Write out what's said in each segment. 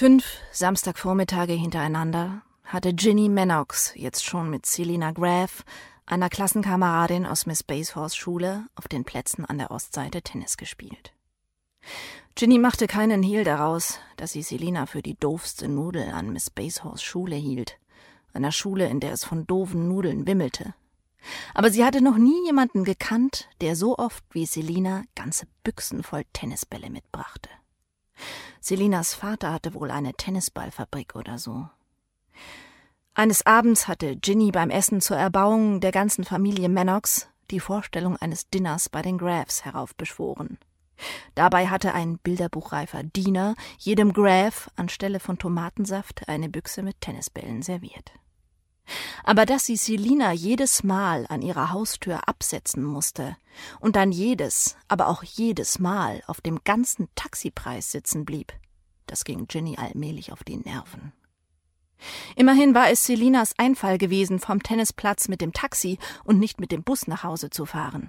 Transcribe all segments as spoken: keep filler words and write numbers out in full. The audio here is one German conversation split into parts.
Fünf Samstagvormittage hintereinander hatte Ginny Mannocks jetzt schon mit Selina Graf, einer Klassenkameradin aus Miss Bazehors Schule, auf den Plätzen an der Ostseite Tennis gespielt. Ginny machte keinen Hehl daraus, dass sie Selina für die doofste Nudel an Miss Bazehors Schule hielt, einer Schule, in der es von doofen Nudeln wimmelte. Aber sie hatte noch nie jemanden gekannt, der so oft wie Selina ganze Büchsen voll Tennisbälle mitbrachte. Selinas Vater hatte wohl eine Tennisballfabrik oder so. Eines Abends hatte Ginny beim Essen zur Erbauung der ganzen Familie Mannocks die Vorstellung eines Dinners bei den Grafs heraufbeschworen. Dabei hatte ein bilderbuchreifer Diener jedem Graf anstelle von Tomatensaft eine Büchse mit Tennisbällen serviert. Aber dass sie Selina jedes Mal an ihrer Haustür absetzen musste und dann jedes, aber auch jedes Mal auf dem ganzen Taxipreis sitzen blieb, das ging Ginny allmählich auf die Nerven. Immerhin war es Selinas Einfall gewesen, vom Tennisplatz mit dem Taxi und nicht mit dem Bus nach Hause zu fahren.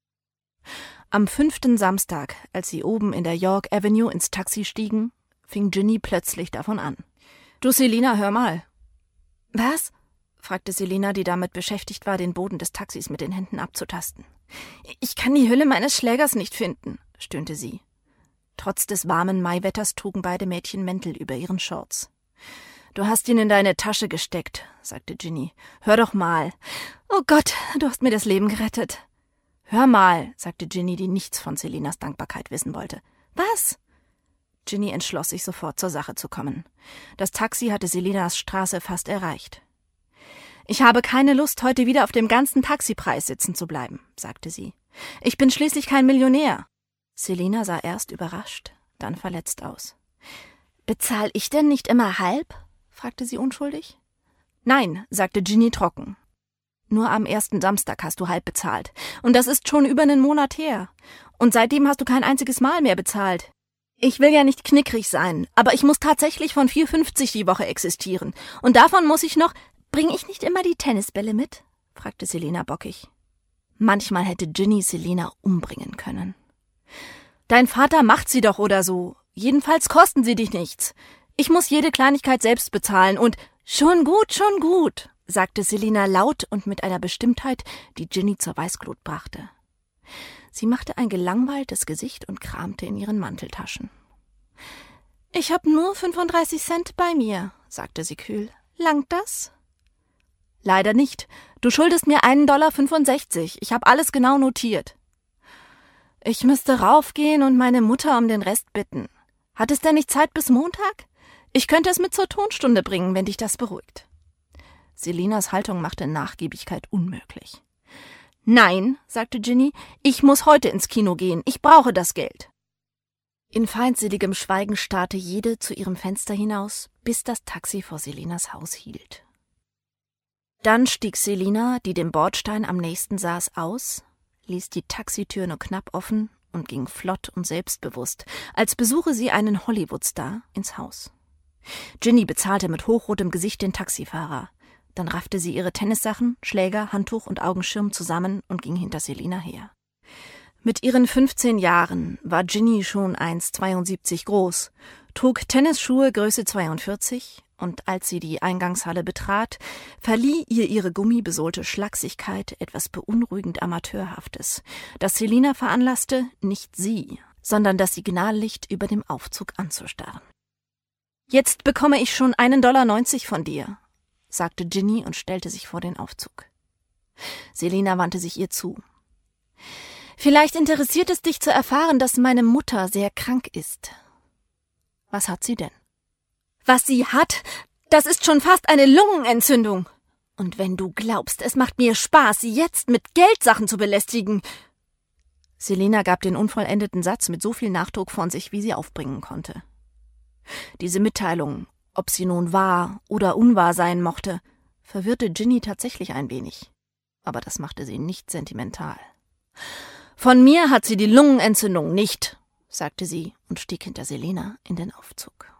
Am fünften Samstag, als sie oben in der York Avenue ins Taxi stiegen, fing Ginny plötzlich davon an. »Du, Selina, hör mal.« »Was?« fragte Selina, die damit beschäftigt war, den Boden des Taxis mit den Händen abzutasten. »Ich kann die Hülle meines Schlägers nicht finden«, stöhnte sie. Trotz des warmen Maiwetters trugen beide Mädchen Mäntel über ihren Shorts. »Du hast ihn in deine Tasche gesteckt«, sagte Ginny. »Hör doch mal.« »Oh Gott, du hast mir das Leben gerettet.« »Hör mal«, sagte Ginny, die nichts von Selinas Dankbarkeit wissen wollte. »Was?« Ginny entschloss sich sofort zur Sache zu kommen. Das Taxi hatte Selinas Straße fast erreicht. »Ich habe keine Lust, heute wieder auf dem ganzen Taxipreis sitzen zu bleiben«, sagte sie. »Ich bin schließlich kein Millionär.« Selina sah erst überrascht, dann verletzt aus. »Bezahl ich denn nicht immer halb?« fragte sie unschuldig. »Nein«, sagte Ginny trocken. »Nur am ersten Samstag hast du halb bezahlt. Und das ist schon über einen Monat her. Und seitdem hast du kein einziges Mal mehr bezahlt. Ich will ja nicht knickrig sein, aber ich muss tatsächlich von vier fünfzig die Woche existieren. Und davon muss ich noch... »Bringe ich nicht immer die Tennisbälle mit?« fragte Selina bockig. Manchmal hätte Ginny Selina umbringen können. »Dein Vater macht sie doch oder so. Jedenfalls kosten sie dich nichts. Ich muss jede Kleinigkeit selbst bezahlen und...« »Schon gut, schon gut«, sagte Selina laut und mit einer Bestimmtheit, die Ginny zur Weißglut brachte. Sie machte ein gelangweiltes Gesicht und kramte in ihren Manteltaschen. »Ich habe nur fünfunddreißig Cent bei mir«, sagte sie kühl. »Langt das?« »Leider nicht. Du schuldest mir einen Dollar fünfundsechzig. Ich habe alles genau notiert.« »Ich müsste raufgehen und meine Mutter um den Rest bitten. Hat es denn nicht Zeit bis Montag? Ich könnte es mit zur Tonstunde bringen, wenn dich das beruhigt.« Selinas Haltung machte Nachgiebigkeit unmöglich. »Nein«, sagte Ginny, »ich muss heute ins Kino gehen. Ich brauche das Geld.« In feindseligem Schweigen starrte jede zu ihrem Fenster hinaus, bis das Taxi vor Selinas Haus hielt. Dann stieg Selina, die dem Bordstein am nächsten saß, aus, ließ die Taxitür nur knapp offen und ging flott und selbstbewusst, als besuche sie einen Hollywood-Star, ins Haus. Ginny bezahlte mit hochrotem Gesicht den Taxifahrer. Dann raffte sie ihre Tennissachen, Schläger, Handtuch und Augenschirm zusammen und ging hinter Selina her. Mit ihren fünfzehn Jahren war Ginny schon eins Komma zweiundsiebzig groß, trug Tennisschuhe Größe zweiundvierzig und als sie die Eingangshalle betrat, verlieh ihr ihre gummibesohlte Schlachsigkeit etwas beunruhigend Amateurhaftes, das Selina veranlasste, nicht sie, sondern das Signallicht über dem Aufzug anzustarren. »Jetzt bekomme ich schon einen Dollar neunzig von dir«, sagte Ginny und stellte sich vor den Aufzug. Selina wandte sich ihr zu. »Vielleicht interessiert es dich zu erfahren, dass meine Mutter sehr krank ist.« »Was hat sie denn?« »Was sie hat, das ist schon fast eine Lungenentzündung. Und wenn du glaubst, es macht mir Spaß, sie jetzt mit Geldsachen zu belästigen.« Selina gab den unvollendeten Satz mit so viel Nachdruck von sich, wie sie aufbringen konnte. Diese Mitteilung, ob sie nun wahr oder unwahr sein mochte, verwirrte Ginny tatsächlich ein wenig. Aber das machte sie nicht sentimental. »Von mir hat sie die Lungenentzündung nicht«, sagte sie und stieg hinter Selina in den Aufzug.